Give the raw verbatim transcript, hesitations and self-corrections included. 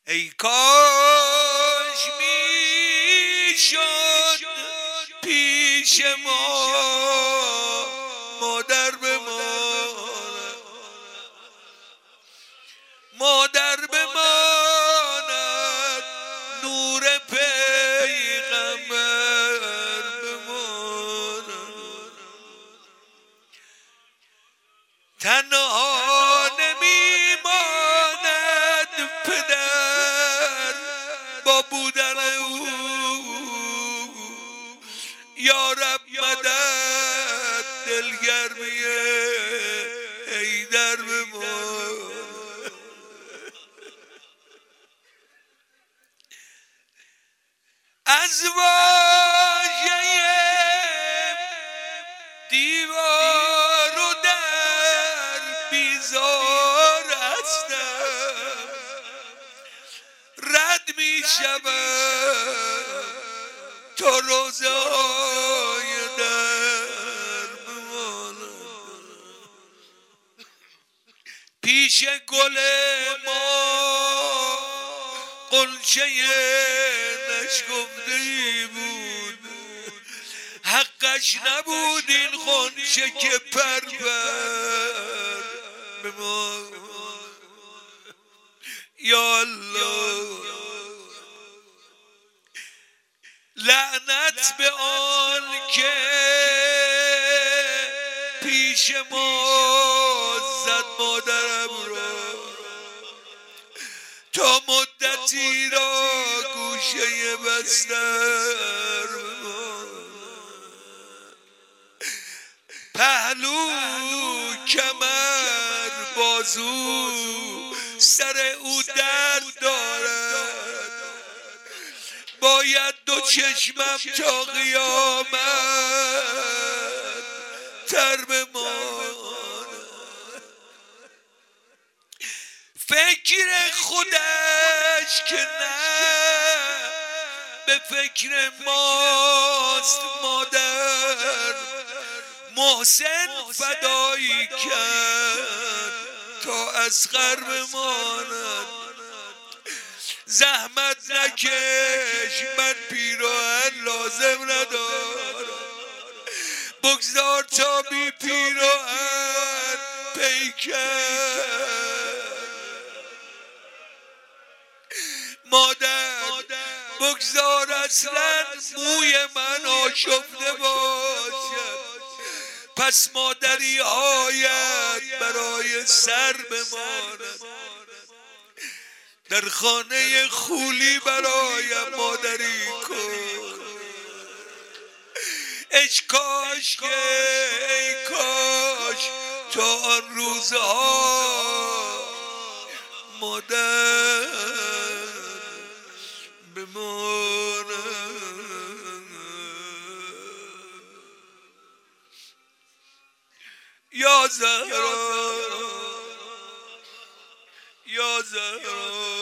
ای کاش میشد پیش ما مادر بماند، مادر بماند، نور پیغمبر بماند. تنها نمیماند پدر با بودن او، یا رب مدد دلگرمی حیدر بماند. از واژه دیوار و در بیزار هستم، رد می شود تا روزه های در بمانم. پیش گل ما غنچه نشکفته‌ای بود، حقش نبود این غنچه که پر بر بماند. یا الله لعنت به آن که پیش ما زد مادرم را، تا مدتی را گوشه بستر پهلو کمر بازو سر او درد دارد، باید دو چشمم تا قیامت تر بماند. فکر خودش که نه به فکر ماست مادر، محسن فدایی کرد تا اصغر بماند. زحمت نکش من پیراهن لازم ندارم، بگذار تا بی پیراهن پیکر. مادر بگذار اصلا موی من آشفته باشد، پس مادری هایت برای سر بماند. در خانه خولی برایم مادری کن. ای کاش که ای کاش تا آن روزها مادر بماند. یا زهرا یا زهرا